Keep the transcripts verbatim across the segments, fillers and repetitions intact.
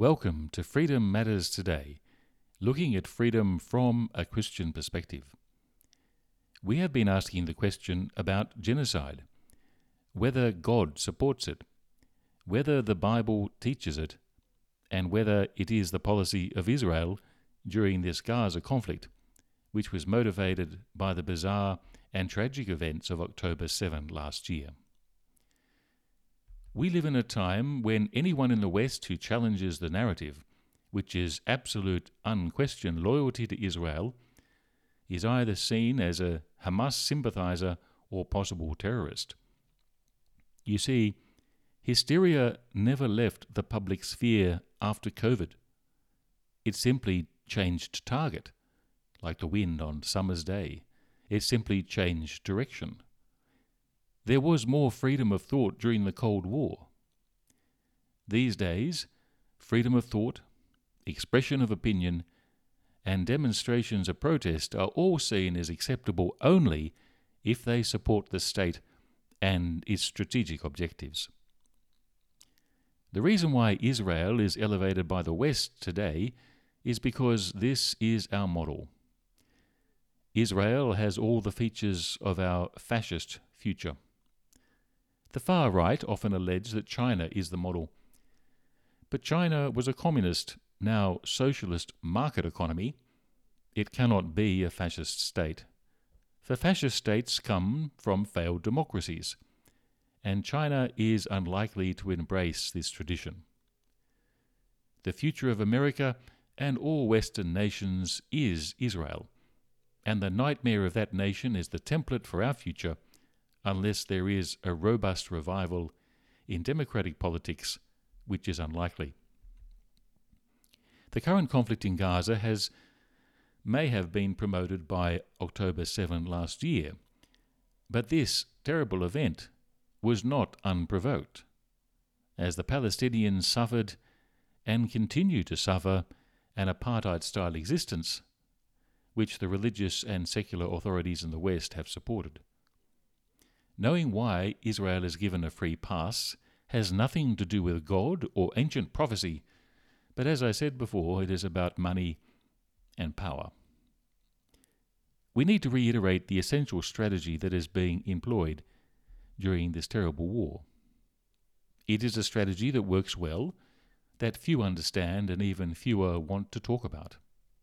Welcome to Freedom Matters Today, looking at freedom from a Christian perspective. We have been asking the question about genocide, whether God supports it, whether the Bible teaches it, and whether it is the policy of Israel during this Gaza conflict, which was motivated by the bizarre and tragic events of October seventh last year. We live in a time when anyone in the West who challenges the narrative, which is absolute unquestioned loyalty to Israel, is either seen as a Hamas sympathizer or possible terrorist. You see, hysteria never left the public sphere after COVID. It simply changed target, like the wind on summer's day. It simply changed direction. There was more freedom of thought during the Cold War. These days, freedom of thought, expression of opinion, and demonstrations of protest are all seen as acceptable only if they support the state and its strategic objectives. The reason why Israel is elevated by the West today is because this is our model. Israel has all the features of our fascist future. The far right often allege that China is the model. But China was a communist, now socialist market economy. It cannot be a fascist state. For fascist states come from failed democracies, and China is unlikely to embrace this tradition. The future of America and all Western nations is Israel, and the nightmare of that nation is the template for our future, unless there is a robust revival in democratic politics, which is unlikely. The current conflict in Gaza has may have been promoted by October seventh last year, but this terrible event was not unprovoked, as the Palestinians suffered and continue to suffer an apartheid-style existence, which the religious and secular authorities in the West have supported. Knowing why Israel is given a free pass has nothing to do with God or ancient prophecy, but as I said before, it is about money and power. We need to reiterate the essential strategy that is being employed during this terrible war. It is a strategy that works well, that few understand and even fewer want to talk about.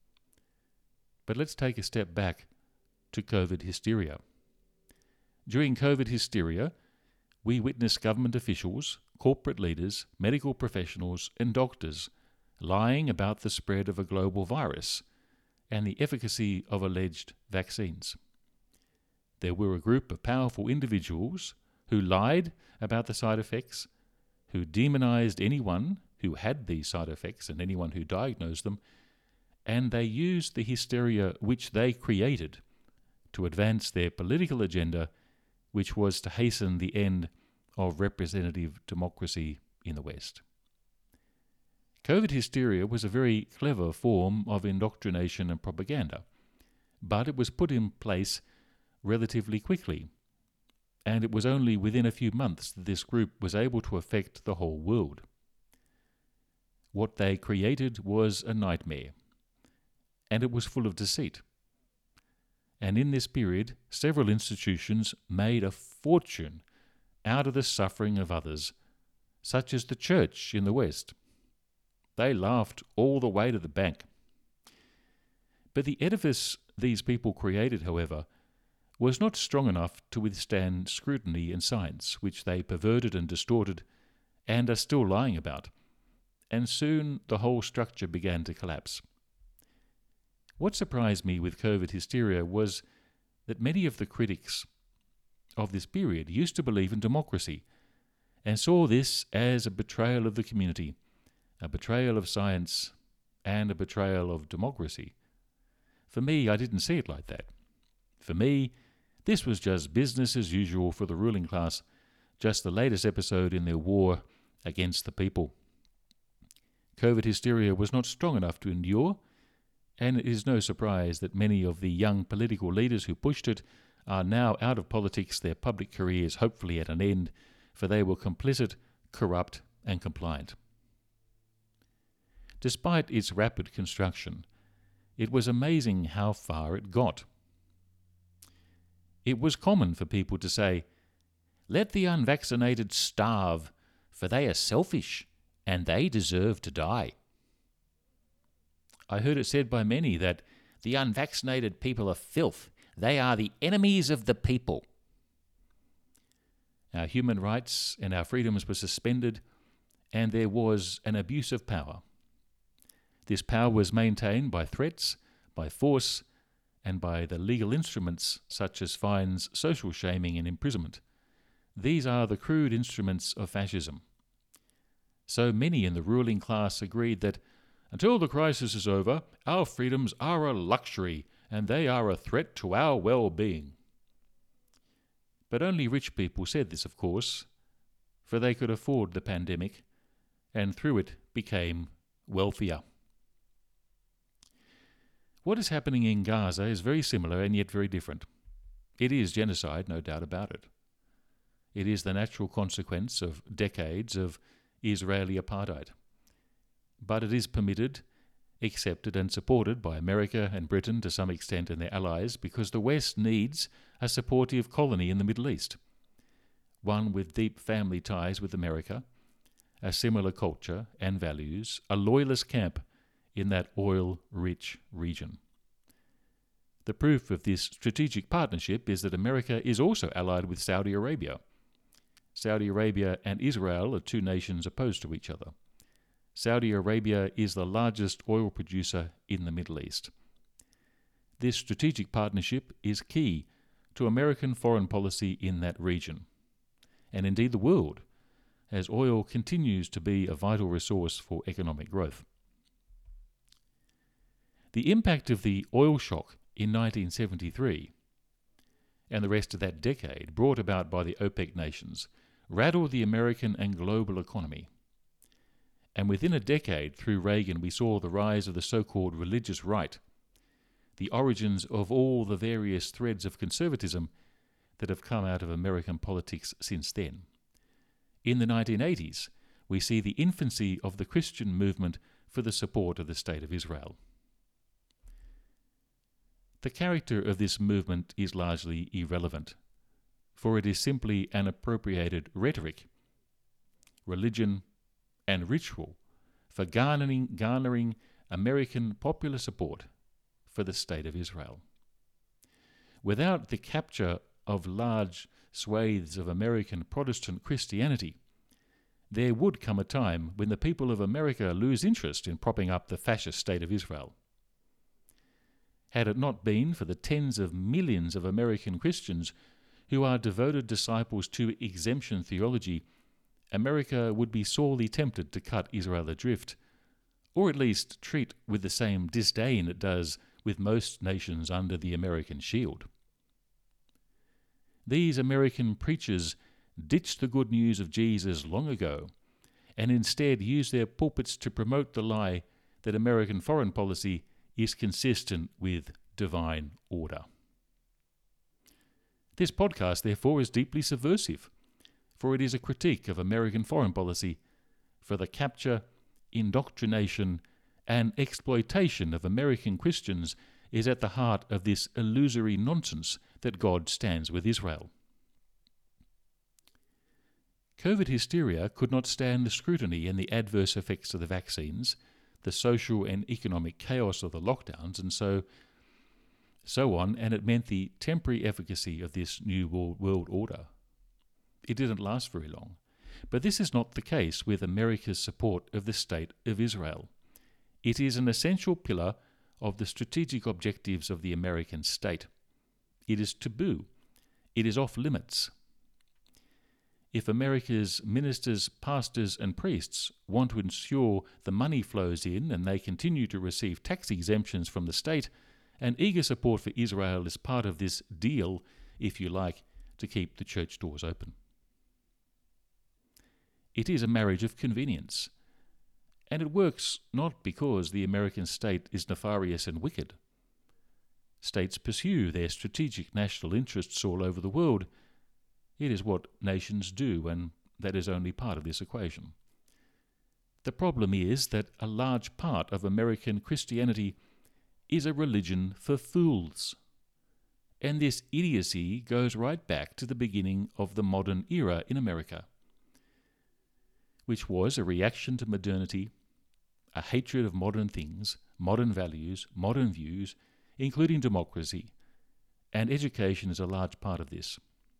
But let's take a step back to COVID hysteria. During COVID hysteria, we witnessed government officials, corporate leaders, medical professionals, and doctors lying about the spread of a global virus and the efficacy of alleged vaccines. There were a group of powerful individuals who lied about the side effects, who demonized anyone who had these side effects and anyone who diagnosed them, and they used the hysteria which they created to advance their political agenda, which was to hasten the end of representative democracy in the West. COVID hysteria was a very clever form of indoctrination and propaganda, but it was put in place relatively quickly, and it was only within a few months that this group was able to affect the whole world. What they created was a nightmare, and it was full of deceit. And in this period, several institutions made a fortune out of the suffering of others, such as the church in the West. They laughed all the way to the bank. But the edifice these people created, however, was not strong enough to withstand scrutiny and science, which they perverted and distorted and are still lying about. And soon the whole structure began to collapse. What surprised me with COVID hysteria was that many of the critics of this period used to believe in democracy and saw this as a betrayal of the community, a betrayal of science, and a betrayal of democracy. For me, I didn't see it like that. For me, this was just business as usual for the ruling class, just the latest episode in their war against the people. COVID hysteria was not strong enough to endure, and it is no surprise that many of the young political leaders who pushed it are now out of politics, their public careers hopefully at an end, for they were complicit, corrupt, and compliant. Despite its rapid construction, it was amazing how far it got. It was common for people to say, "Let the unvaccinated starve, for they are selfish, and they deserve to die." I heard it said by many that the unvaccinated people are filth. They are the enemies of the people. Our human rights and our freedoms were suspended, and there was an abuse of power. This power was maintained by threats, by force, and by the legal instruments such as fines, social shaming, and imprisonment. These are the crude instruments of fascism. So many in the ruling class agreed that until the crisis is over, our freedoms are a luxury and they are a threat to our well-being. But only rich people said this, of course, for they could afford the pandemic and through it became wealthier. What is happening in Gaza is very similar and yet very different. It is genocide, no doubt about it. It is the natural consequence of decades of Israeli apartheid. But it is permitted, accepted and supported by America and Britain to some extent and their allies because the West needs a supportive colony in the Middle East, one with deep family ties with America, a similar culture and values, a loyalist camp in that oil-rich region. The proof of this strategic partnership is that America is also allied with Saudi Arabia. Saudi Arabia and Israel are two nations opposed to each other. Saudi Arabia is the largest oil producer in the Middle East. This strategic partnership is key to American foreign policy in that region, and indeed the world, as oil continues to be a vital resource for economic growth. The impact of the oil shock in nineteen seventy-three and the rest of that decade brought about by the OPEC nations rattled the American and global economy. And within a decade, through Reagan, we saw the rise of the so-called religious right, the origins of all the various threads of conservatism that have come out of American politics since then. In the nineteen eighties, we see the infancy of the Christian movement for the support of the State of Israel. The character of this movement is largely irrelevant, for it is simply an appropriated rhetoric, religion, and ritual for garnering, garnering American popular support for the State of Israel. Without the capture of large swathes of American Protestant Christianity, there would come a time when the people of America lose interest in propping up the fascist State of Israel. Had it not been for the tens of millions of American Christians who are devoted disciples to exemption theology, America would be sorely tempted to cut Israel adrift, or at least treat with the same disdain it does with most nations under the American shield. These American preachers ditched the good news of Jesus long ago, and instead used their pulpits to promote the lie that American foreign policy is consistent with divine order. This podcast, therefore, is deeply subversive, for it is a critique of American foreign policy for the capture, indoctrination, and exploitation of American Christians is at the heart of this illusory nonsense that God stands with Israel. COVID hysteria could not stand the scrutiny and the adverse effects of the vaccines, the social and economic chaos of the lockdowns, and so so on, and it meant the temporary efficacy of this new world order. It didn't last very long. But this is not the case with America's support of the State of Israel. It is an essential pillar of the strategic objectives of the American state. It is taboo. It is off limits. If America's ministers, pastors, and priests want to ensure the money flows in and they continue to receive tax exemptions from the state, and eager support for Israel is part of this deal, if you like, to keep the church doors open. It is a marriage of convenience, and it works not because the American state is nefarious and wicked. States pursue their strategic national interests all over the world. It is what nations do, and that is only part of this equation. The problem is that a large part of American Christianity is a religion for fools. And this idiocy goes right back to the beginning of the modern era in America, which was a reaction to modernity, a hatred of modern things, modern values, modern views, including democracy, and education is a large part of this.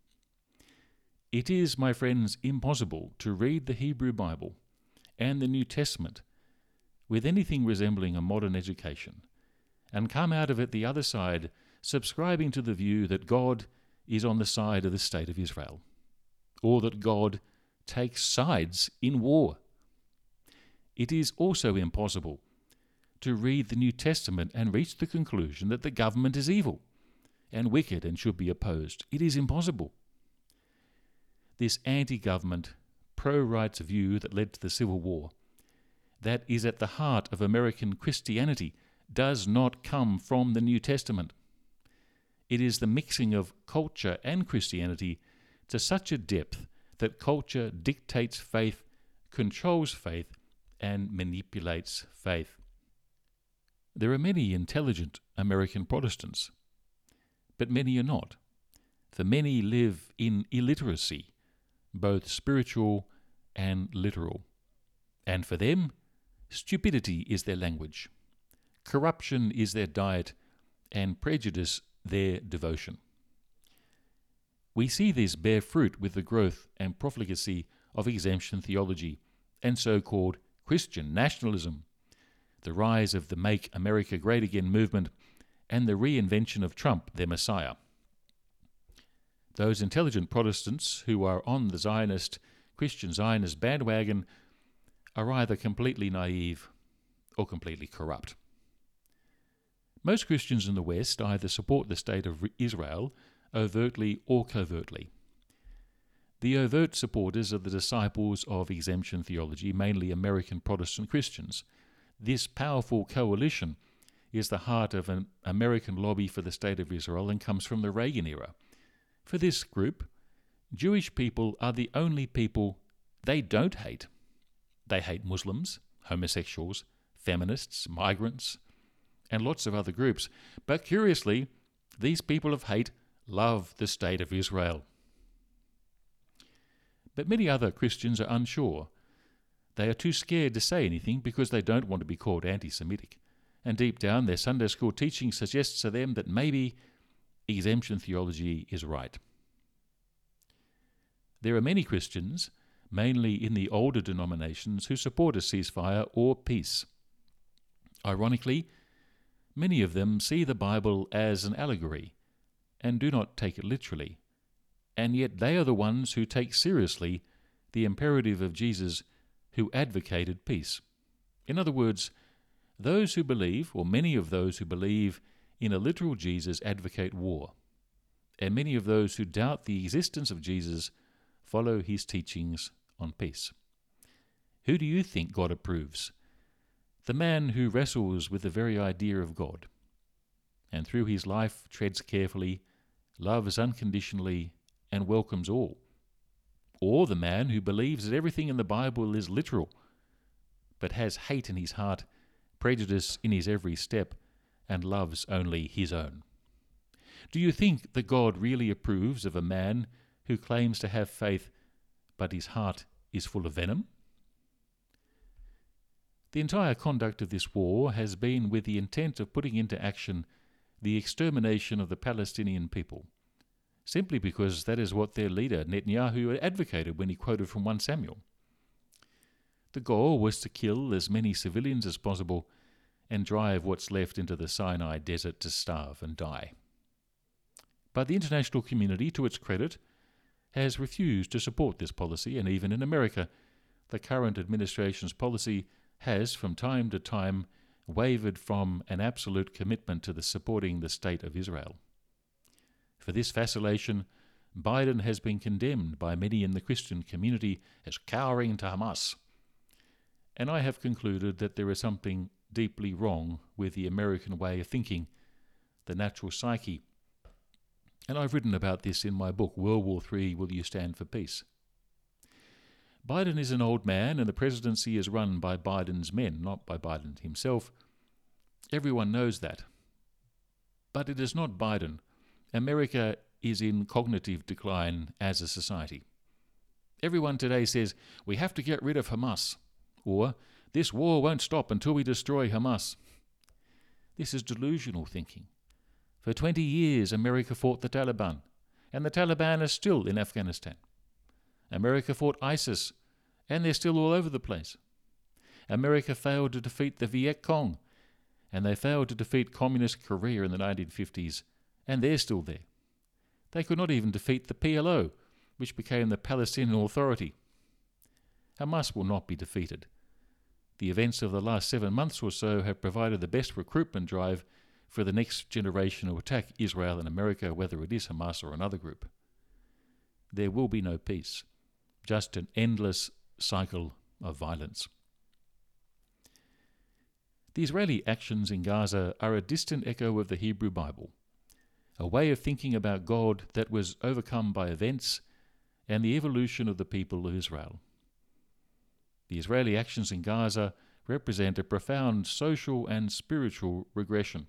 It is, my friends, impossible to read the Hebrew Bible and the New Testament with anything resembling a modern education and come out of it the other side subscribing to the view that God is on the side of the State of Israel, or that God takes sides in war. It is also impossible to read the New Testament and reach the conclusion that the government is evil and wicked and should be opposed. It is impossible. This anti-government, pro-rights view that led to the Civil War, that is at the heart of American Christianity, does not come from the New Testament. It is the mixing of culture and Christianity to such a depth that culture dictates faith, controls faith, and manipulates faith. There are many intelligent American Protestants, but many are not. For many live in illiteracy, both spiritual and literal. And for them, stupidity is their language, corruption is their diet, and prejudice their devotion. We see this bear fruit with the growth and profligacy of exemption theology and so-called Christian nationalism, the rise of the Make America Great Again movement, and the reinvention of Trump, their Messiah. Those intelligent Protestants who are on the Zionist, Christian Zionist bandwagon are either completely naive or completely corrupt. Most Christians in the West either support the State of Israel overtly or covertly. The overt supporters are the disciples of exemption theology, mainly American Protestant Christians. This powerful coalition is the heart of an American lobby for the State of Israel and comes from the Reagan era. For this group, Jewish people are the only people they don't hate. They hate Muslims, homosexuals, feminists, migrants, and lots of other groups. But curiously, these people of hate love the State of Israel. But many other Christians are unsure. They are too scared to say anything because they don't want to be called anti-Semitic. And deep down, their Sunday school teaching suggests to them that maybe exemption theology is right. There are many Christians, mainly in the older denominations, who support a ceasefire or peace. Ironically, many of them see the Bible as an allegory and do not take it literally, and yet they are the ones who take seriously the imperative of Jesus, who advocated peace. In other words, those who believe, or many of those who believe in a literal Jesus, advocate war, and many of those who doubt the existence of Jesus follow his teachings on peace. Who do you think God approves? The man who wrestles with the very idea of God, and through his life treads carefully, loves unconditionally, and welcomes all. Or the man who believes that everything in the Bible is literal, but has hate in his heart, prejudice in his every step, and loves only his own. Do you think that God really approves of a man who claims to have faith, but his heart is full of venom? The entire conduct of this war has been with the intent of putting into action the extermination of the Palestinian people, simply because that is what their leader, Netanyahu, advocated when he quoted from First Samuel. The goal was to kill as many civilians as possible and drive what's left into the Sinai desert to starve and die. But the international community, to its credit, has refused to support this policy, and even in America, the current administration's policy has, from time to time, wavered from an absolute commitment to the supporting the State of Israel. For this vacillation, Biden has been condemned by many in the Christian community as cowering to Hamas. And I have concluded that there is something deeply wrong with the American way of thinking, the natural psyche. And I've written about this in my book, World War Three, Will You Stand for Peace? Biden is an old man, and the presidency is run by Biden's men, not by Biden himself. Everyone knows that. But it is not Biden. America is in cognitive decline as a society. Everyone today says, we have to get rid of Hamas, or this war won't stop until we destroy Hamas. This is delusional thinking. For twenty years, America fought the Taliban, and the Taliban are still in Afghanistan. America fought ISIS, and they're still all over the place. America failed to defeat the Viet Cong, and they failed to defeat Communist Korea in the nineteen fifties, and they're still there. They could not even defeat the P L O, which became the Palestinian Authority. Hamas will not be defeated. The events of the last seven months or so have provided the best recruitment drive for the next generation to attack Israel and America, whether it is Hamas or another group. There will be no peace, just an endless cycle of violence. The Israeli actions in Gaza are a distant echo of the Hebrew Bible, a way of thinking about God that was overcome by events and the evolution of the people of Israel. The Israeli actions in Gaza represent a profound social and spiritual regression.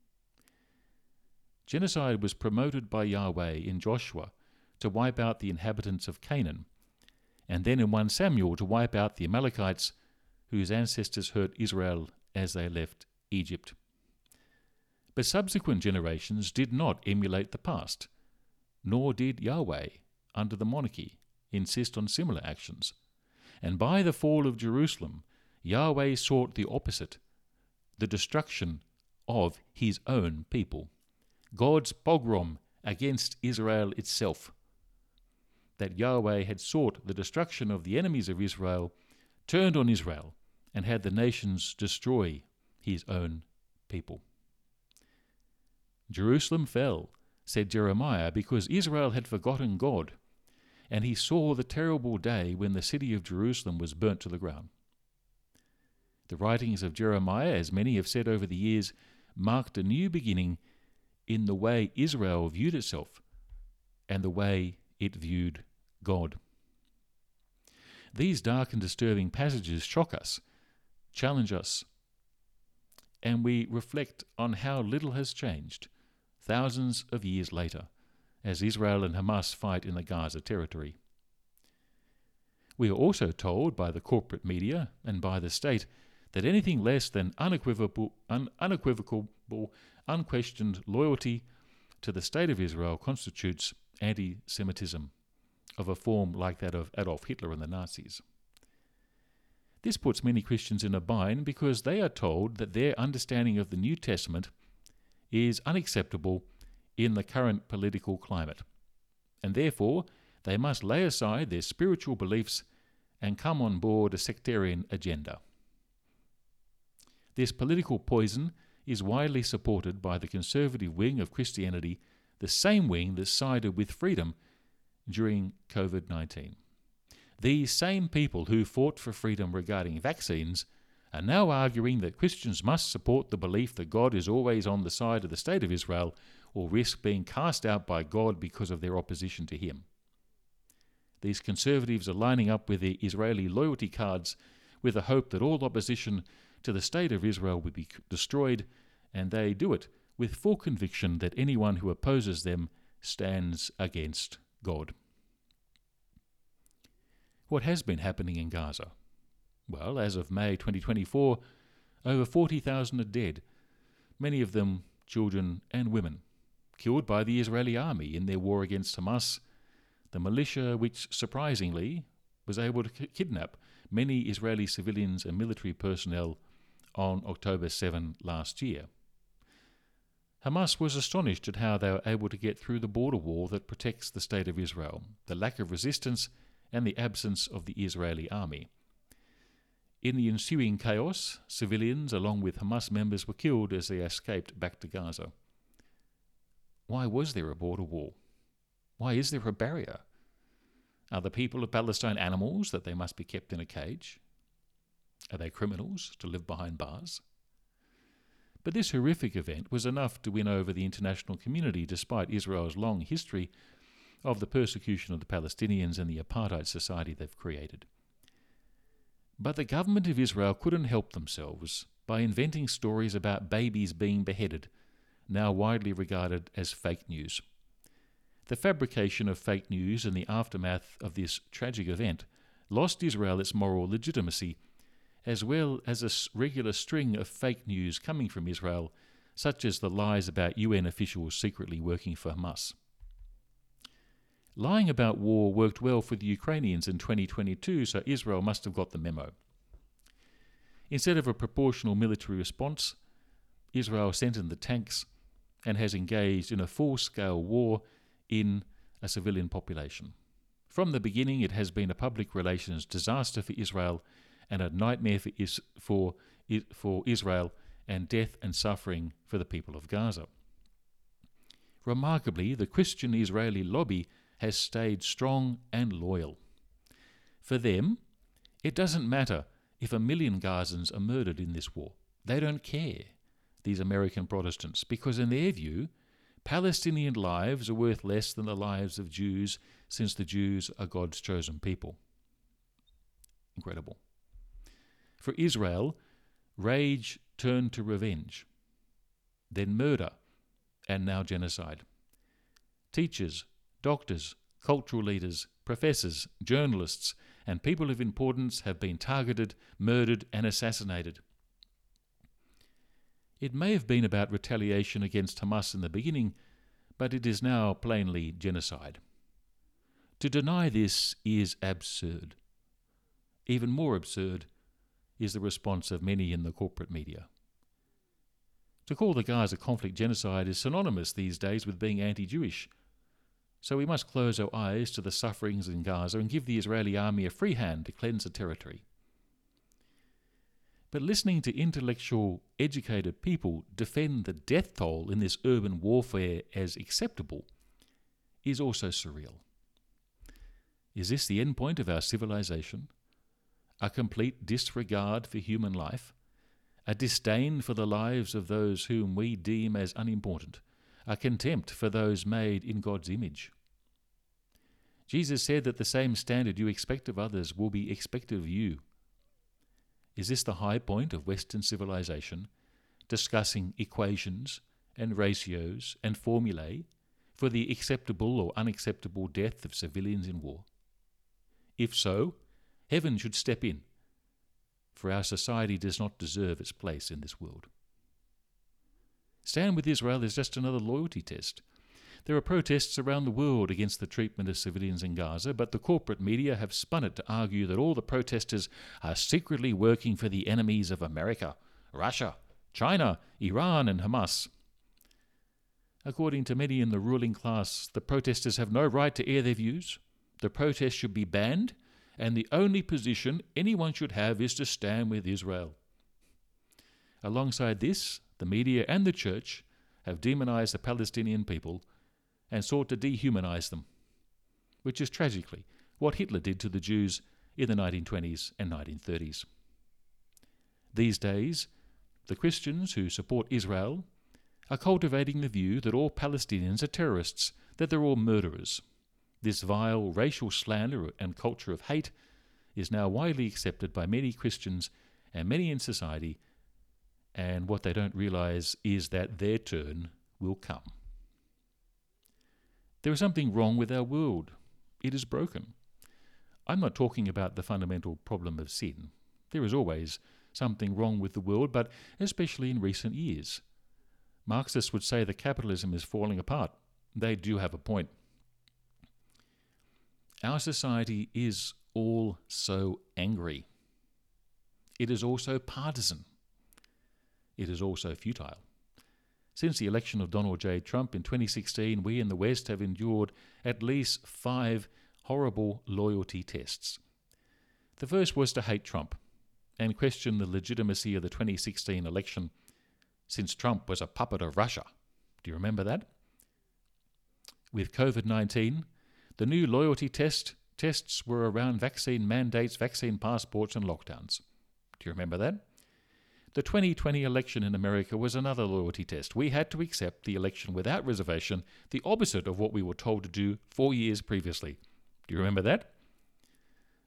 Genocide was promoted by Yahweh in Joshua to wipe out the inhabitants of Canaan, and then in First Samuel to wipe out the Amalekites whose ancestors hurt Israel as they left Egypt. But subsequent generations did not emulate the past, nor did Yahweh, under the monarchy, insist on similar actions. And by the fall of Jerusalem, Yahweh sought the opposite, the destruction of his own people. God's pogrom against Israel itself. That Yahweh had sought the destruction of the enemies of Israel, turned on Israel, and had the nations destroy his own people. Jerusalem fell, said Jeremiah, because Israel had forgotten God, and he saw the terrible day when the city of Jerusalem was burnt to the ground. The writings of Jeremiah, as many have said over the years, marked a new beginning in the way Israel viewed itself and the way it viewed God. These dark and disturbing passages shock us, challenge us, and we reflect on how little has changed thousands of years later as Israel and Hamas fight in the Gaza territory. We are also told by the corporate media and by the state that anything less than unequivocal, un- unequivocal, unquestioned loyalty to the state of Israel constitutes anti-Semitism of a form like that of Adolf Hitler and the Nazis. This puts many Christians in a bind because they are told that their understanding of the New Testament is unacceptable in the current political climate, and therefore they must lay aside their spiritual beliefs and come on board a sectarian agenda. This political poison is widely supported by the conservative wing of Christianity, the same wing that sided with freedom during covid nineteen. These same people who fought for freedom regarding vaccines are now arguing that Christians must support the belief that God is always on the side of the state of Israel or risk being cast out by God because of their opposition to him. These conservatives are lining up with the Israeli loyalty cards with the hope that all opposition to the state of Israel will be destroyed, and they do it with full conviction that anyone who opposes them stands against God. What has been happening in Gaza? Well, as of May twenty twenty-four, over forty thousand are dead, many of them children and women, killed by the Israeli army in their war against Hamas, the militia which, surprisingly, was able to k- kidnap many Israeli civilians and military personnel on October seventh last year. Hamas was astonished at how they were able to get through the border wall that protects the state of Israel, the lack of resistance and the absence of the Israeli army. In the ensuing chaos, civilians along with Hamas members were killed as they escaped back to Gaza. Why was there a border wall? Why is there a barrier? Are the people of Palestine animals that they must be kept in a cage? Are they criminals to live behind bars? But this horrific event was enough to win over the international community despite Israel's long history of the persecution of the Palestinians and the apartheid society they've created. But the government of Israel couldn't help themselves by inventing stories about babies being beheaded, now widely regarded as fake news. The fabrication of fake news in the aftermath of this tragic event lost Israel its moral legitimacy, as well as a regular string of fake news coming from Israel, such as the lies about U N officials secretly working for Hamas. Lying about war worked well for the Ukrainians in twenty twenty-two, so Israel must have got the memo. Instead of a proportional military response, Israel sent in the tanks and has engaged in a full-scale war in a civilian population. From the beginning, it has been a public relations disaster for Israel and a nightmare for, is- for, for Israel and death and suffering for the people of Gaza. Remarkably, the Christian Israeli lobby has stayed strong and loyal. For them, it doesn't matter if a million Gazans are murdered in this war. They don't care, these American Protestants, because in their view, Palestinian lives are worth less than the lives of Jews, since the Jews are God's chosen people. Incredible. For Israel, rage turned to revenge, then murder, and now genocide. Teachers, doctors, cultural leaders, professors, journalists, and people of importance have been targeted, murdered, and assassinated. It may have been about retaliation against Hamas in the beginning, but it is now plainly genocide. To deny this is absurd. Even more absurd is the response of many in the corporate media. To call the Gaza conflict genocide is synonymous these days with being anti-Jewish. So we must close our eyes to the sufferings in Gaza and give the Israeli army a free hand to cleanse the territory. But listening to intellectual, educated people defend the death toll in this urban warfare as acceptable is also surreal. Is this the end point of our civilization? A complete disregard for human life? A disdain for the lives of those whom we deem as unimportant? A contempt for those made in God's image? Jesus said that the same standard you expect of others will be expected of you. Is this the high point of Western civilization, discussing equations and ratios and formulae for the acceptable or unacceptable death of civilians in war? If so, heaven should step in, for our society does not deserve its place in this world. Stand with Israel is just another loyalty test. There are protests around the world against the treatment of civilians in Gaza, but the corporate media have spun it to argue that all the protesters are secretly working for the enemies of America, Russia, China, Iran, and Hamas. According to many in the ruling class, the protesters have no right to air their views. The protest should be banned, and the only position anyone should have is to stand with Israel. Alongside this, the media and the church have demonized the Palestinian people and sought to dehumanize them, which is tragically what Hitler did to the Jews in the nineteen twenties and nineteen thirties. These days, the Christians who support Israel are cultivating the view that all Palestinians are terrorists, that they're all murderers. This vile racial slander and culture of hate is now widely accepted by many Christians and many in society, and what they don't realize is that their turn will come. There is something wrong with our world. It is broken. I'm not talking about the fundamental problem of sin. There is always something wrong with the world, but especially in recent years. Marxists would say that capitalism is falling apart. They do have a point. Our society is all so angry. It is also partisan. It is also futile. Since the election of Donald J. Trump in twenty sixteen, we in the West have endured at least five horrible loyalty tests. The first was to hate Trump and question the legitimacy of the twenty sixteen election, since Trump was a puppet of Russia. Do you remember that? With covid nineteen, the new loyalty test tests were around vaccine mandates, vaccine passports, and lockdowns. Do you remember that? The twenty twenty election in America was another loyalty test. We had to accept the election without reservation, the opposite of what we were told to do four years previously. Do you remember that?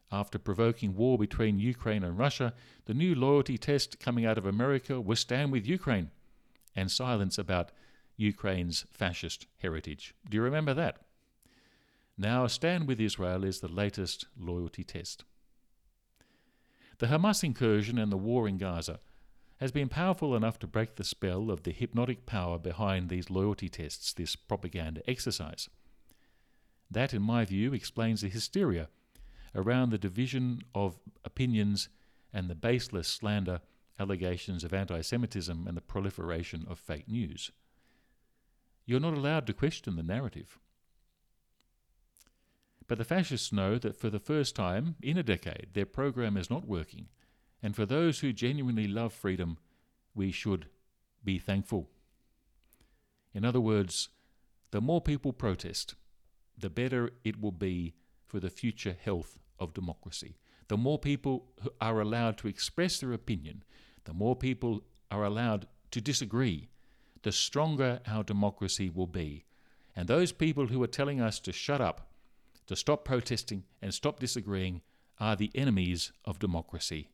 After provoking war between Ukraine and Russia, the new loyalty test coming out of America was stand with Ukraine and silence about Ukraine's fascist heritage. Do you remember that? Now, stand with Israel is the latest loyalty test. The Hamas incursion and the war in Gaza has been powerful enough to break the spell of the hypnotic power behind these loyalty tests, this propaganda exercise. That, in my view, explains the hysteria around the division of opinions and the baseless slander, allegations of anti-Semitism and the proliferation of fake news. You're not allowed to question the narrative. But the fascists know that for the first time in a decade, their program is not working, and for those who genuinely love freedom, we should be thankful. In other words, the more people protest, the better it will be for the future health of democracy. The more people who are allowed to express their opinion, the more people are allowed to disagree, the stronger our democracy will be. And those people who are telling us to shut up, to stop protesting and stop disagreeing are the enemies of democracy.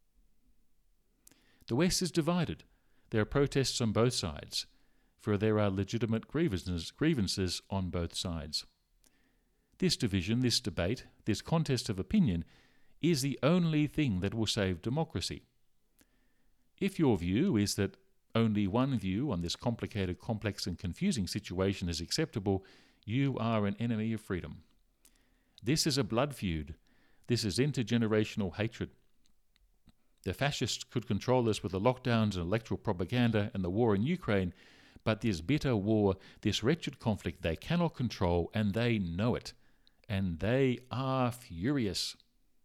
The West is divided. There are protests on both sides, for there are legitimate grievances, grievances on both sides. This division, this debate, this contest of opinion is the only thing that will save democracy. If your view is that only one view on this complicated, complex and confusing situation is acceptable, you are an enemy of freedom. This is a blood feud. This is intergenerational hatred. The fascists could control us with the lockdowns and electoral propaganda and the war in Ukraine, but this bitter war, this wretched conflict, they cannot control, and they know it. And they are furious.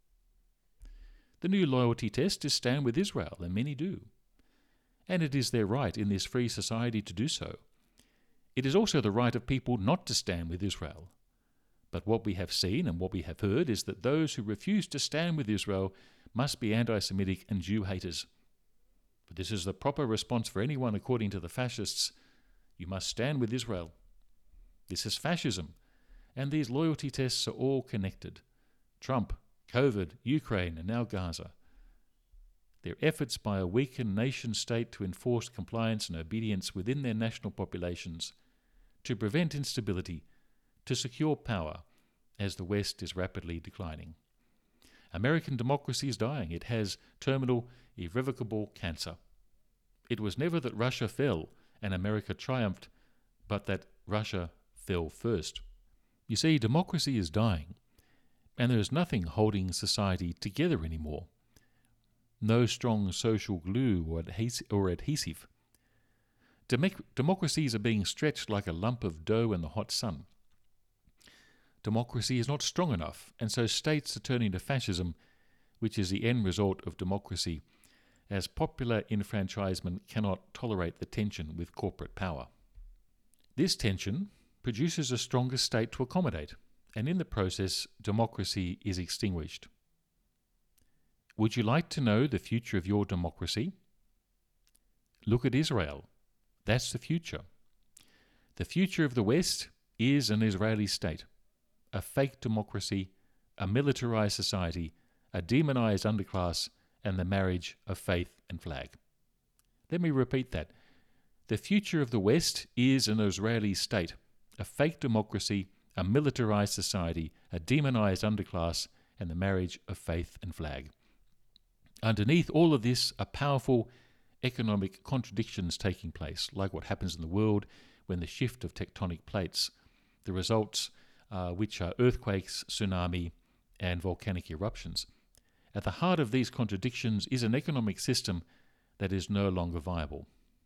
The new loyalty test is stand with Israel, and many do. And it is their right in this free society to do so. It is also the right of people not to stand with Israel. But what we have seen and what we have heard is that those who refuse to stand with Israel must be anti-Semitic and Jew haters. But this is the proper response for anyone according to the fascists. You must stand with Israel. This is fascism. And these loyalty tests are all connected. Trump, COVID, Ukraine, and now Gaza. Their efforts by a weakened nation-state to enforce compliance and obedience within their national populations, to prevent instability, to secure power, as the West is rapidly declining. American democracy is dying. It has terminal, irrevocable cancer. It was never that Russia fell and America triumphed, but that Russia fell first. You see, democracy is dying, and there is nothing holding society together anymore. No strong social glue or, adhes- or adhesive. Dem- democracies are being stretched like a lump of dough in the hot sun. Democracy is not strong enough, and so states are turning to fascism, which is the end result of democracy, as popular enfranchisement cannot tolerate the tension with corporate power. This tension produces a stronger state to accommodate, and in the process, democracy is extinguished. Would you like to know the future of your democracy? Look at Israel. That's the future. The future of the West is an Israeli state, a fake democracy, a militarized society, a demonized underclass, and the marriage of faith and flag. Let me repeat that. The future of the West is an Israeli state, a fake democracy, a militarized society, a demonized underclass, and the marriage of faith and flag. Underneath all of this are powerful economic contradictions taking place, like what happens in the world when the shift of tectonic plates, the results uh, which are earthquakes, tsunami, and volcanic eruptions. At the heart of these contradictions is an economic system that is no longer viable.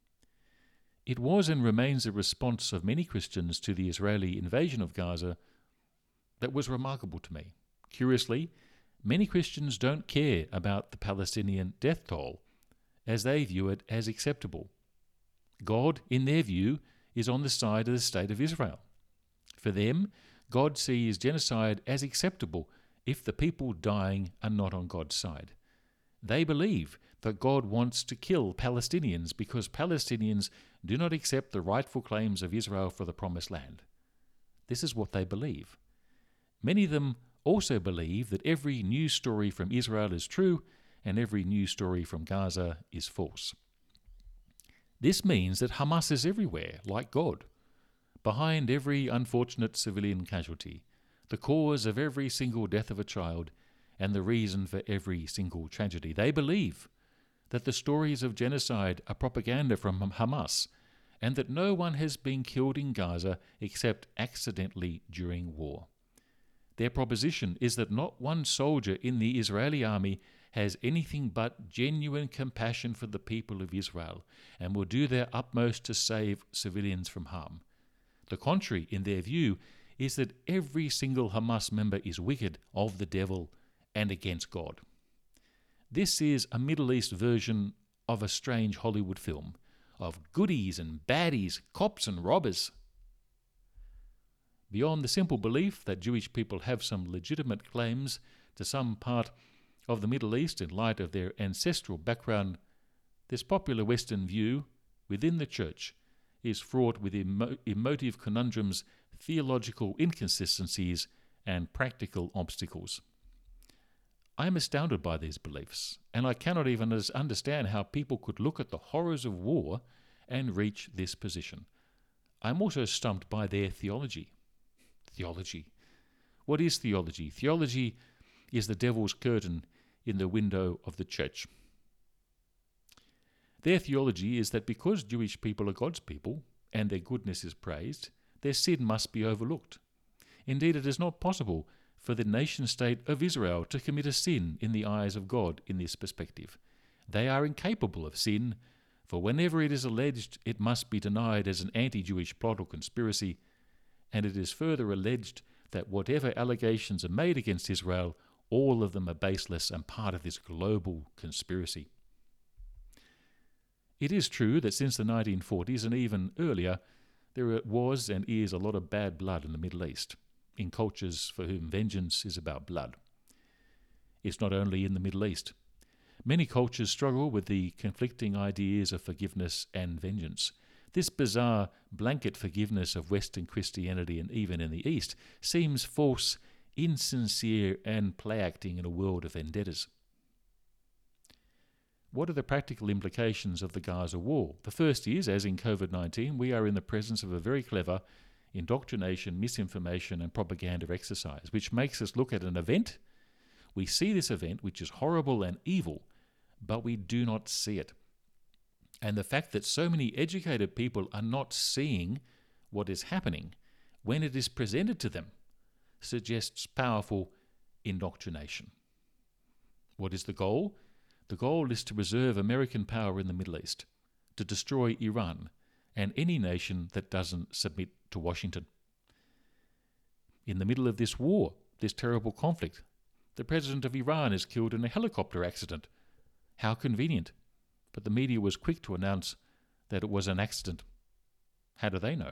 It was and remains a response of many Christians to the Israeli invasion of Gaza that was remarkable to me. Curiously, many Christians don't care about the Palestinian death toll, as they view it as acceptable. God, in their view, is on the side of the state of Israel. For them, God sees genocide as acceptable if the people dying are not on God's side. They believe that God wants to kill Palestinians because Palestinians do not accept the rightful claims of Israel for the Promised Land. This is what they believe. Many of them also believe that every news story from Israel is true and every news story from Gaza is false. This means that Hamas is everywhere, like God, behind every unfortunate civilian casualty, the cause of every single death of a child, and the reason for every single tragedy. They believe that the stories of genocide are propaganda from Hamas, and that no one has been killed in Gaza except accidentally during war. Their proposition is that not one soldier in the Israeli army has anything but genuine compassion for the people of Israel and will do their utmost to save civilians from harm. The contrary, in their view, is that every single Hamas member is wicked, of the devil, and against God. This is a Middle East version of a strange Hollywood film, of goodies and baddies, cops and robbers. Beyond the simple belief that Jewish people have some legitimate claims to some part of the Middle East in light of their ancestral background, this popular Western view within the Church is fraught with emo- emotive conundrums, theological inconsistencies, and practical obstacles. I am astounded by these beliefs, and I cannot even understand how people could look at the horrors of war and reach this position. I am also stumped by their theology. Theology. What is theology? Theology is the devil's curtain in the window of the church. Their theology is that because Jewish people are God's people and their goodness is praised, their sin must be overlooked. Indeed, it is not possible for the nation-state of Israel to commit a sin in the eyes of God in this perspective. They are incapable of sin, for whenever it is alleged, it must be denied as an anti-Jewish plot or conspiracy, and it is further alleged that whatever allegations are made against Israel, all of them are baseless and part of this global conspiracy. It is true that since the nineteen forties and even earlier, there was and is a lot of bad blood in the Middle East, in cultures for whom vengeance is about blood. It's not only in the Middle East. Many cultures struggle with the conflicting ideas of forgiveness and vengeance. This bizarre blanket forgiveness of Western Christianity and even in the East seems false, insincere, and play-acting in a world of vendettas. What are the practical implications of the Gaza war? The first is, as in COVID nineteen, we are in the presence of a very clever indoctrination, misinformation, and propaganda exercise, which makes us look at an event. We see this event, which is horrible and evil, but we do not see it. And the fact that so many educated people are not seeing what is happening when it is presented to them suggests powerful indoctrination. What is the goal? The goal is to preserve American power in the Middle East, to destroy Iran and any nation that doesn't submit to Washington. In the middle of this war, this terrible conflict, the president of Iran is killed in a helicopter accident. How convenient. But the media was quick to announce that it was an accident. How do they know?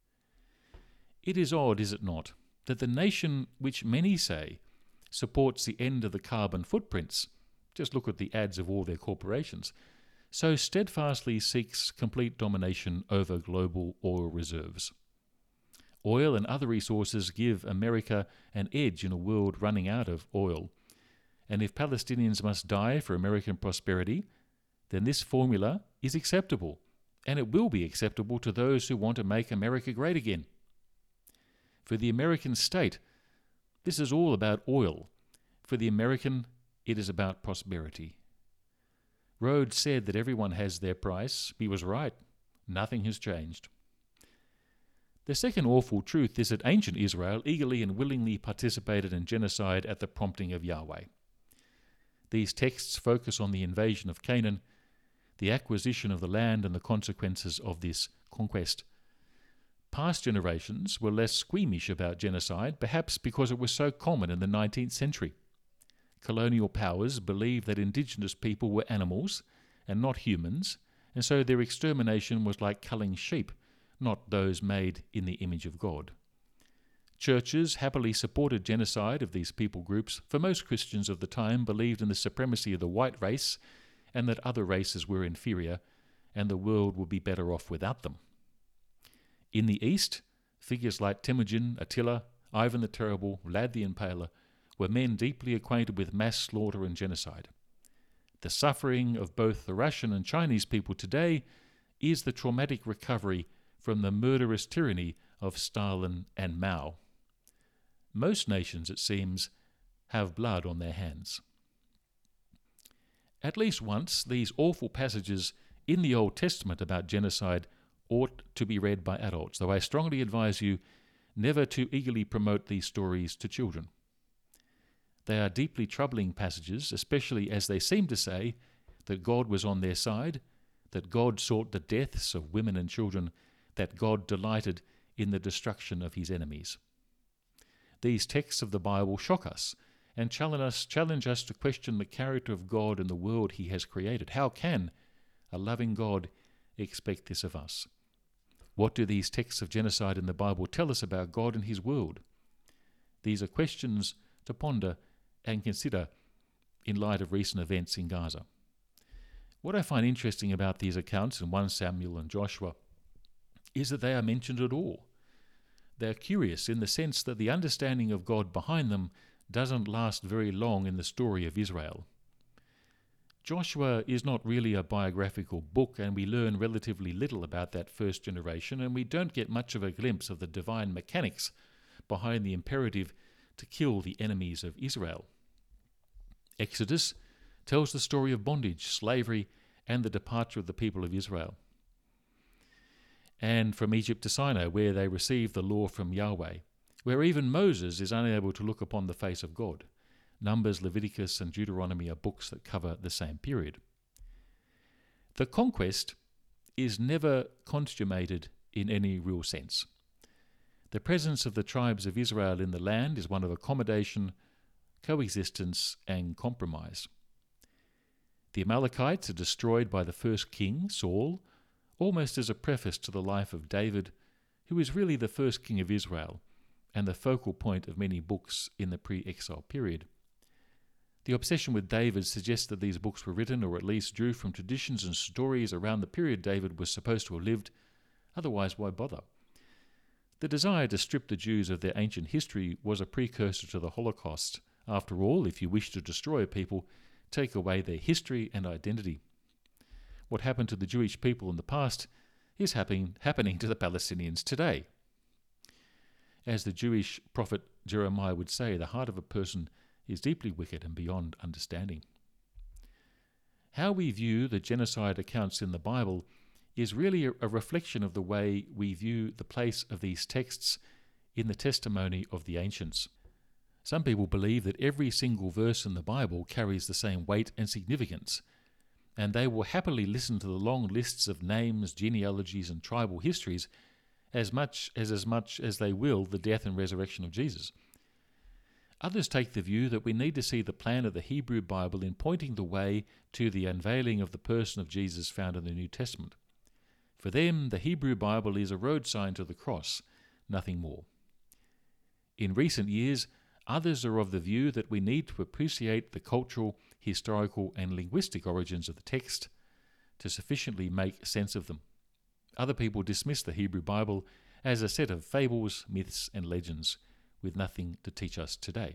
It is odd, is it not, that the nation which many say supports the end of the carbon footprints, just look at the ads of all their corporations, so steadfastly seeks complete domination over global oil reserves. Oil and other resources give America an edge in a world running out of oil, and if Palestinians must die for American prosperity, then this formula is acceptable, and it will be acceptable to those who want to make America great again. For the American state, this is all about oil. For the American, it is about prosperity. Rhodes said that everyone has their price. He was right. Nothing has changed. The second awful truth is that ancient Israel eagerly and willingly participated in genocide at the prompting of Yahweh. These texts focus on the invasion of Canaan, the acquisition of the land and the consequences of this conquest. Past generations were less squeamish about genocide, perhaps because it was so common in the nineteenth century. Colonial powers believed that indigenous people were animals and not humans, and so their extermination was like culling sheep, not those made in the image of God. Churches happily supported genocide of these people groups, for most Christians of the time believed in the supremacy of the white race and that other races were inferior and the world would be better off without them. In the East, figures like Temujin, Attila, Ivan the Terrible, Vlad the Impaler were men deeply acquainted with mass slaughter and genocide. The suffering of both the Russian and Chinese people today is the traumatic recovery from the murderous tyranny of Stalin and Mao. Most nations, it seems, have blood on their hands. At least once, these awful passages in the Old Testament about genocide ought to be read by adults, though I strongly advise you never to eagerly promote these stories to children. They are deeply troubling passages, especially as they seem to say that God was on their side, that God sought the deaths of women and children, that God delighted in the destruction of his enemies. These texts of the Bible shock us and challenge us, challenge us to question the character of God and the world he has created. How can a loving God expect this of us? What do these texts of genocide in the Bible tell us about God and his world? These are questions to ponder and consider in light of recent events in Gaza. What I find interesting about these accounts in First Samuel and Joshua is that they are mentioned at all. They are curious in the sense that the understanding of God behind them doesn't last very long in the story of Israel. Joshua is not really a biographical book, and we learn relatively little about that first generation, and we don't get much of a glimpse of the divine mechanics behind the imperative to kill the enemies of Israel. Exodus tells the story of bondage, slavery, and the departure of the people of Israel. And from Egypt to Sinai, where they receive the law from Yahweh, where even Moses is unable to look upon the face of God. Numbers, Leviticus, and Deuteronomy are books that cover the same period. The conquest is never consummated in any real sense. The presence of the tribes of Israel in the land is one of accommodation, coexistence, and compromise. The Amalekites are destroyed by the first king, Saul, almost as a preface to the life of David, who is really the first king of Israel and the focal point of many books in the pre-exile period. The obsession with David suggests that these books were written, or at least drew from traditions and stories around the period David was supposed to have lived. Otherwise, why bother? The desire to strip the Jews of their ancient history was a precursor to the Holocaust. After all, if you wish to destroy a people, take away their history and identity. What happened to the Jewish people in the past is happening, happening to the Palestinians today. As the Jewish prophet Jeremiah would say, the heart of a person is deeply wicked and beyond understanding. How we view the genocide accounts in the Bible is really a, a reflection of the way we view the place of these texts in the testimony of the ancients. Some people believe that every single verse in the Bible carries the same weight and significance, and they will happily listen to the long lists of names, genealogies, and tribal histories as much as as much as they will the death and resurrection of Jesus. Others take the view that we need to see the plan of the Hebrew Bible in pointing the way to the unveiling of the person of Jesus found in the New Testament. For them, the Hebrew Bible is a road sign to the cross, nothing more. In recent years, others are of the view that we need to appreciate the cultural, historical, and linguistic origins of the text to sufficiently make sense of them. Other people dismiss the Hebrew Bible as a set of fables, myths, and legends with nothing to teach us today.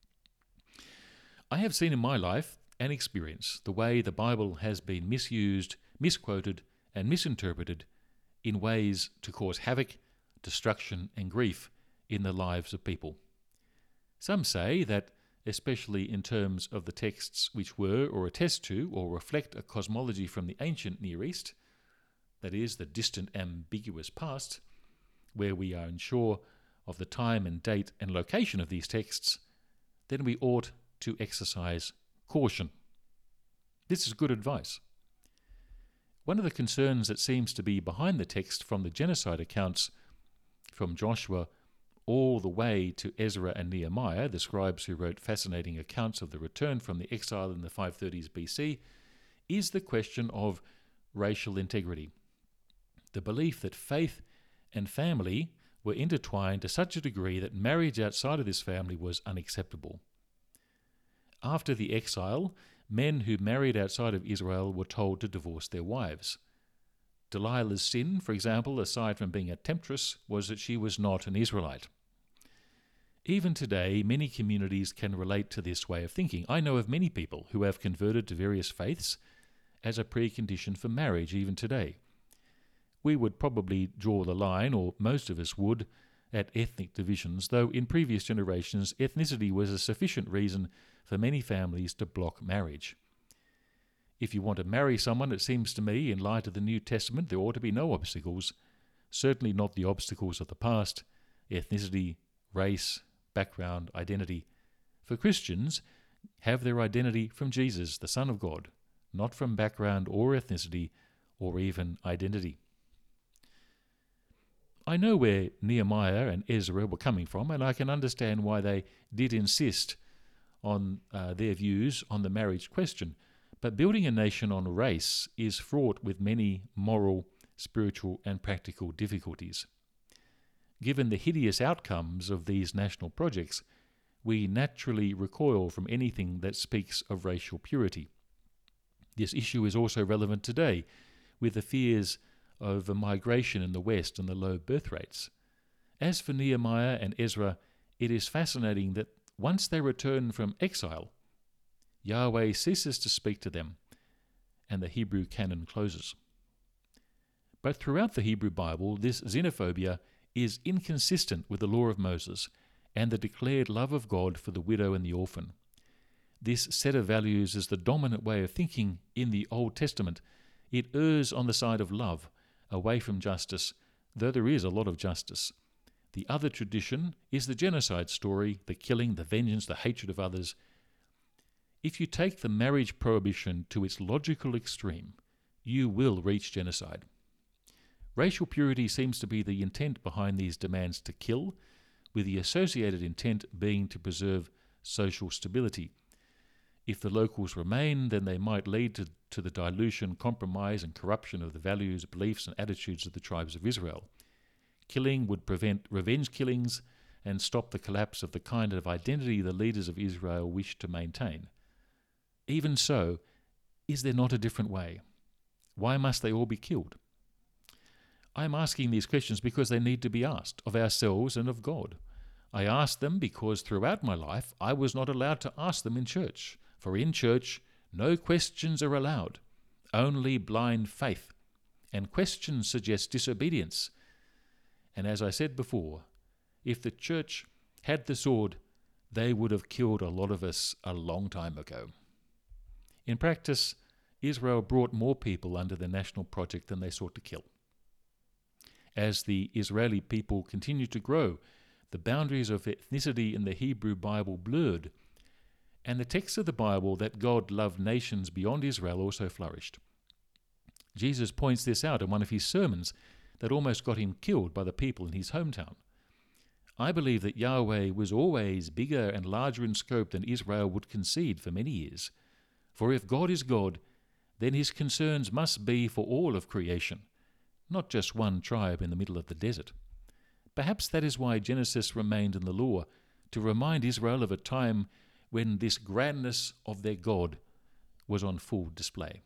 I have seen in my life and experience the way the Bible has been misused, misquoted, and misinterpreted in ways to cause havoc, destruction, and grief in the lives of people. Some say that, especially in terms of the texts which were or attest to or reflect a cosmology from the ancient Near East, that is, the distant ambiguous past, where we are unsure of the time and date and location of these texts, then we ought to exercise caution. This is good advice. One of the concerns that seems to be behind the text from the genocide accounts from Joshua all the way to Ezra and Nehemiah, the scribes who wrote fascinating accounts of the return from the exile in the five thirties B C, is the question of racial integrity. The belief that faith and family were intertwined to such a degree that marriage outside of this family was unacceptable. After the exile, men who married outside of Israel were told to divorce their wives. Delilah's sin, for example, aside from being a temptress, was that she was not an Israelite. Even today, many communities can relate to this way of thinking. I know of many people who have converted to various faiths as a precondition for marriage even today. We would probably draw the line, or most of us would, at ethnic divisions, though in previous generations ethnicity was a sufficient reason for many families to block marriage. If you want to marry someone, it seems to me, in light of the New Testament, there ought to be no obstacles, certainly not the obstacles of the past, ethnicity, race, background, identity. For Christians, have their identity from Jesus, the Son of God, not from background or ethnicity or even identity. I know where Nehemiah and Ezra were coming from, and I can understand why they did insist on uh, their views on the marriage question. But building a nation on race is fraught with many moral, spiritual, and practical difficulties. Given the hideous outcomes of these national projects, we naturally recoil from anything that speaks of racial purity. This issue is also relevant today, with the fears of a migration in the West and the low birth rates. As for Nehemiah and Ezra, it is fascinating that once they return from exile, Yahweh ceases to speak to them, and the Hebrew canon closes. But throughout the Hebrew Bible, this xenophobia is inconsistent with the law of Moses and the declared love of God for the widow and the orphan. This set of values is the dominant way of thinking in the Old Testament. It errs on the side of love, away from justice, though there is a lot of justice. The other tradition is the genocide story, the killing, the vengeance, the hatred of others. If you take the marriage prohibition to its logical extreme, you will reach genocide. Racial purity seems to be the intent behind these demands to kill, with the associated intent being to preserve social stability. If the locals remain, then they might lead to, to the dilution, compromise, and corruption of the values, beliefs, and attitudes of the tribes of Israel. Killing would prevent revenge killings and stop the collapse of the kind of identity the leaders of Israel wished to maintain. Even so, is there not a different way? Why must they all be killed? I am asking these questions because they need to be asked of ourselves and of God. I ask them because throughout my life I was not allowed to ask them in church, for in church no questions are allowed, only blind faith, and questions suggest disobedience. And as I said before, if the church had the sword, they would have killed a lot of us a long time ago. In practice, Israel brought more people under the national project than they sought to kill. As the Israeli people continued to grow, the boundaries of ethnicity in the Hebrew Bible blurred, and the text of the Bible that God loved nations beyond Israel also flourished. Jesus points this out in one of his sermons that almost got him killed by the people in his hometown. I believe that Yahweh was always bigger and larger in scope than Israel would concede for many years. For if God is God, then his concerns must be for all of creation, not just one tribe in the middle of the desert. Perhaps that is why Genesis remained in the law, to remind Israel of a time when this grandness of their God was on full display.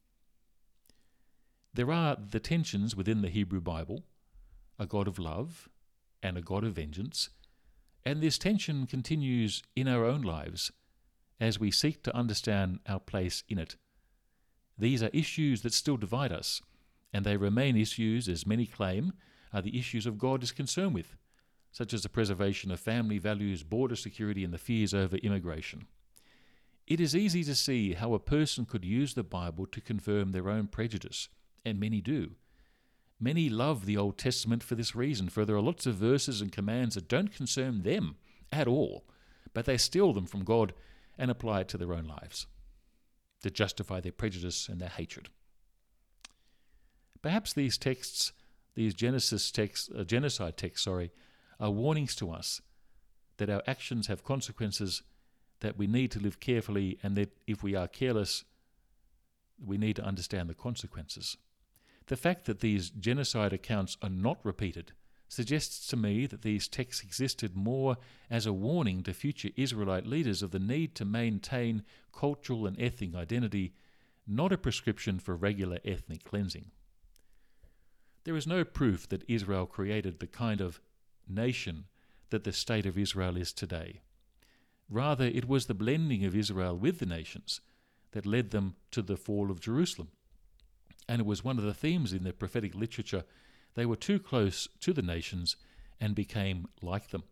There are the tensions within the Hebrew Bible, a God of love and a God of vengeance, and this tension continues in our own lives as we seek to understand our place in it. These are issues that still divide us, and they remain issues, as many claim, are the issues of God is concerned with, such as the preservation of family values, border security, and the fears over immigration. It is easy to see how a person could use the Bible to confirm their own prejudice, and many do. Many love the Old Testament for this reason, for there are lots of verses and commands that don't concern them at all, but they steal them from God and apply it to their own lives to justify their prejudice and their hatred. Perhaps these texts, these Genesis texts, uh, genocide texts, sorry, are warnings to us that our actions have consequences, that we need to live carefully, and that if we are careless, we need to understand the consequences. The fact that these genocide accounts are not repeated suggests to me that these texts existed more as a warning to future Israelite leaders of the need to maintain cultural and ethnic identity, not a prescription for regular ethnic cleansing. There is no proof that Israel created the kind of nation that the state of Israel is today. Rather, it was the blending of Israel with the nations that led them to the fall of Jerusalem. And it was one of the themes in their prophetic literature. They were too close to the nations and became like them.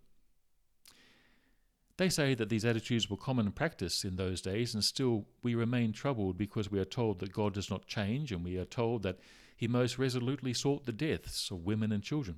They say that these attitudes were common practice in those days, and still we remain troubled because we are told that God does not change, and we are told that he most resolutely sought the deaths of women and children.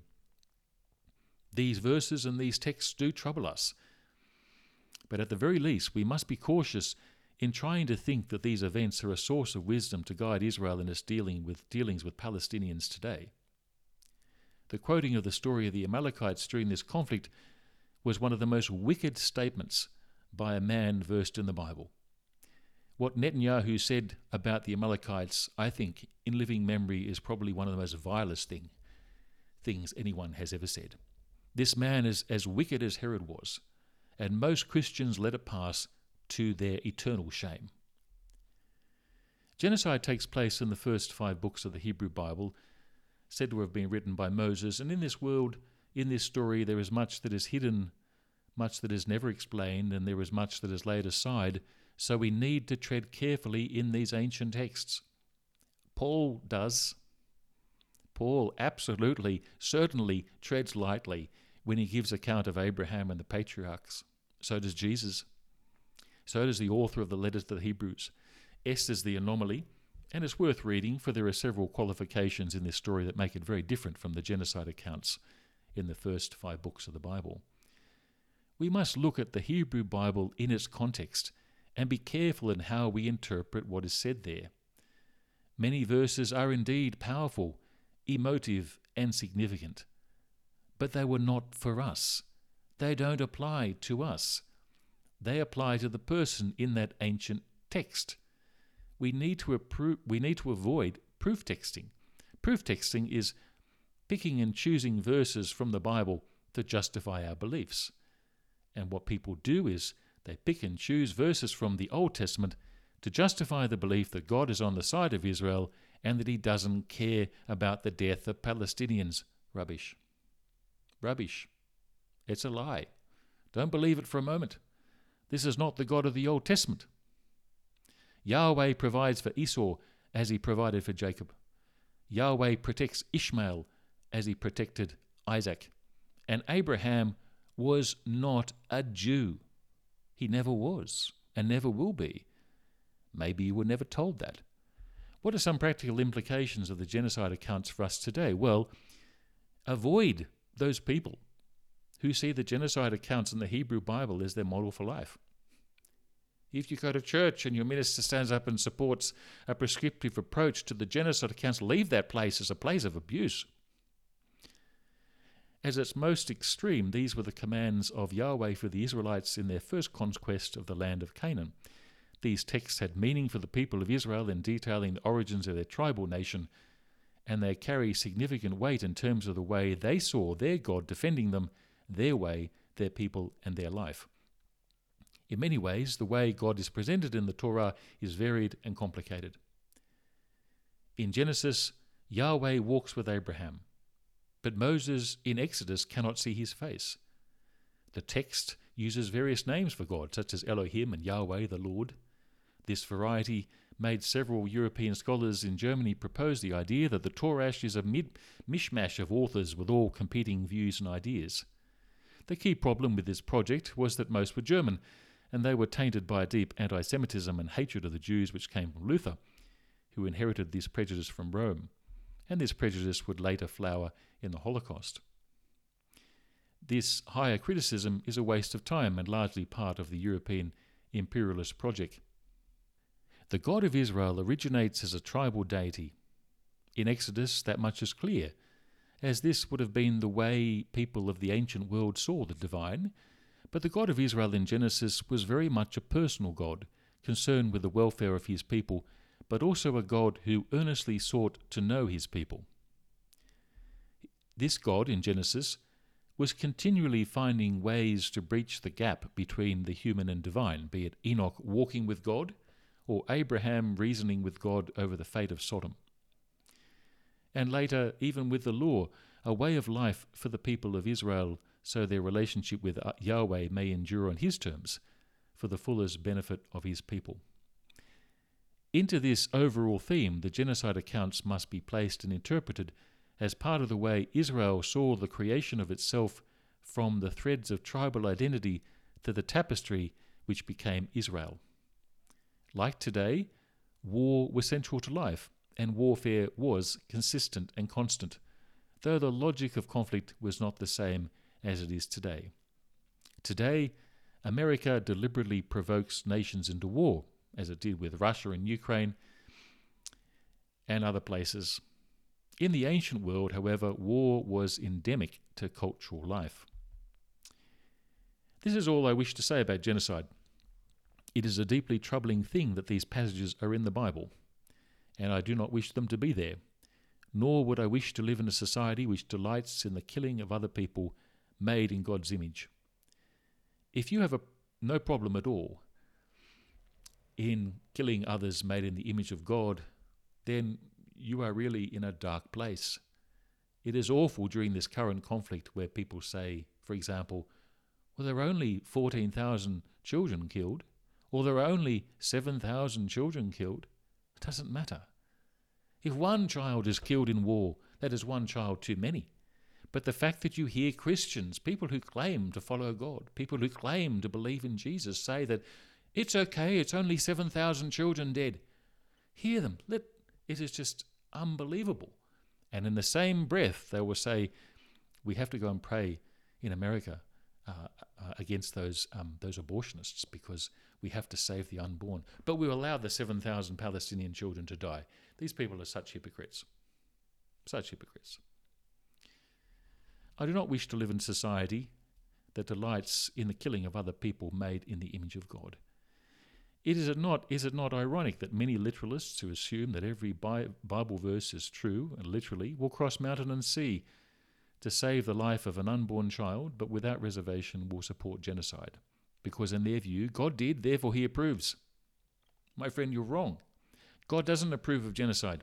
These verses and these texts do trouble us, but at the very least we must be cautious in trying to think that these events are a source of wisdom to guide Israel in its dealing with dealings with Palestinians today. The quoting of the story of the Amalekites during this conflict was one of the most wicked statements by a man versed in the Bible. What Netanyahu said about the Amalekites, I think, in living memory, is probably one of the most vilest thing, things anyone has ever said. This man is as wicked as Herod was, and most Christians let it pass to their eternal shame. Genocide takes place in the first five books of the Hebrew Bible, said to have been written by Moses, and in this world, in this story, there is much that is hidden, much that is never explained, and there is much that is laid aside, so we need to tread carefully in these ancient texts. Paul does. Paul absolutely, certainly treads lightly when he gives account of Abraham and the patriarchs. So does Jesus. So does the author of the letters to the Hebrews. Esther's the anomaly, and it's worth reading, for there are several qualifications in this story that make it very different from the genocide accounts in the first five books of the Bible. We must look at the Hebrew Bible in its context and be careful in how we interpret what is said there. Many verses are indeed powerful, emotive, and significant, but they were not for us. They don't apply to us. They apply to the person in that ancient text. We need to appro- we need to avoid proof texting. Proof texting is picking and choosing verses from the Bible to justify our beliefs. And what people do is they pick and choose verses from the Old Testament to justify the belief that God is on the side of Israel and that he doesn't care about the death of Palestinians. Rubbish. Rubbish. It's a lie. Don't believe it for a moment. This is not the God of the Old Testament. Yahweh provides for Esau as he provided for Jacob. Yahweh protects Ishmael as he protected Isaac. And Abraham was not a Jew. He never was and never will be. Maybe you were never told that. What are some practical implications of the genocide accounts for us today? Well, avoid those people who see the genocide accounts in the Hebrew Bible as their model for life. If you go to church and your minister stands up and supports a prescriptive approach to the genocide accounts, leave that place as a place of abuse. As its most extreme, these were the commands of Yahweh for the Israelites in their first conquest of the land of Canaan. These texts had meaning for the people of Israel in detailing the origins of their tribal nation, and they carry significant weight in terms of the way they saw their God defending them, their way, their people, and their life. In many ways, the way God is presented in the Torah is varied and complicated. In Genesis, Yahweh walks with Abraham, but Moses in Exodus cannot see his face. The text uses various names for God, such as Elohim and Yahweh, the Lord. This variety made several European scholars in Germany propose the idea that the Torah is a mid- mishmash of authors with all competing views and ideas. The key problem with this project was that most were German, and they were tainted by a deep anti-Semitism and hatred of the Jews which came from Luther, who inherited this prejudice from Rome, and this prejudice would later flower in the Holocaust. This higher criticism is a waste of time and largely part of the European imperialist project. The God of Israel originates as a tribal deity. In Exodus, that much is clear, as this would have been the way people of the ancient world saw the divine. But the God of Israel in Genesis was very much a personal God, concerned with the welfare of his people, but also a God who earnestly sought to know his people. This God in Genesis was continually finding ways to breach the gap between the human and divine, be it Enoch walking with God or Abraham reasoning with God over the fate of Sodom. And later, even with the law, a way of life for the people of Israel so their relationship with Yahweh may endure on his terms for the fullest benefit of his people. Into this overall theme, the genocide accounts must be placed and interpreted as part of the way Israel saw the creation of itself from the threads of tribal identity to the tapestry which became Israel. Like today, war was central to life, and warfare was consistent and constant, though the logic of conflict was not the same as it is today. Today, America deliberately provokes nations into war, as it did with Russia and Ukraine and other places. In the ancient world, however, war was endemic to cultural life. This is all I wish to say about genocide. It is a deeply troubling thing that these passages are in the Bible, and I do not wish them to be there, nor would I wish to live in a society which delights in the killing of other people made in God's image. If you have a, no problem at all in killing others made in the image of God, then you are really in a dark place. It is awful during this current conflict where people say, for example, well, there are only fourteen thousand children killed, or there are only seven thousand children killed. It doesn't matter. If one child is killed in war, that is one child too many. But the fact that you hear Christians, people who claim to follow God, people who claim to believe in Jesus, say that it's okay, it's only seven thousand children dead. Hear them. Let, it is just unbelievable. And in the same breath, they will say, we have to go and pray in America uh, uh, against those um, those abortionists because we have to save the unborn. But we allow the seven thousand Palestinian children to die. These people are such hypocrites. Such hypocrites. I do not wish to live in society that delights in the killing of other people made in the image of God. It is it not, is it not ironic that many literalists who assume that every Bi- Bible verse is true and literally will cross mountain and sea to save the life of an unborn child, but without reservation will support genocide? Because in their view, God did, therefore he approves. My friend, you're wrong. God doesn't approve of genocide.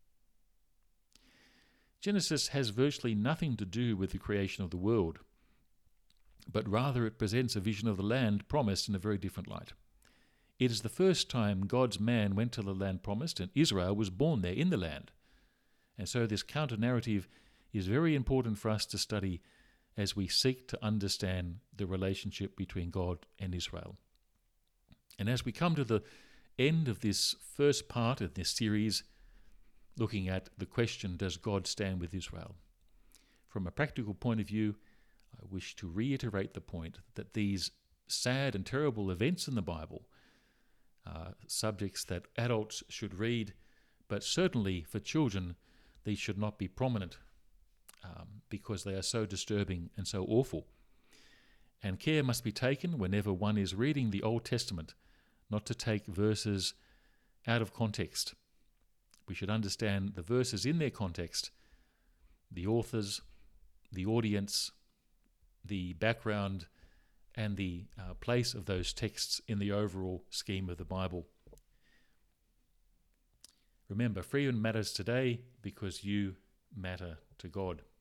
Genesis has virtually nothing to do with the creation of the world, but rather it presents a vision of the land promised in a very different light. It is the first time God's man went to the land promised, and Israel was born there in the land. And so this counter-narrative is very important for us to study as we seek to understand the relationship between God and Israel. And as we come to the end of this first part of this series, looking at the question, does God stand with Israel? From a practical point of view, I wish to reiterate the point that these sad and terrible events in the Bible are subjects that adults should read, but certainly for children, these should not be prominent um, because they are so disturbing and so awful. And care must be taken whenever one is reading the Old Testament not to take verses out of context. We should understand the verses in their context, the authors, the audience, the background, and the uh, place of those texts in the overall scheme of the Bible. Remember, freedom matters today because you matter to God.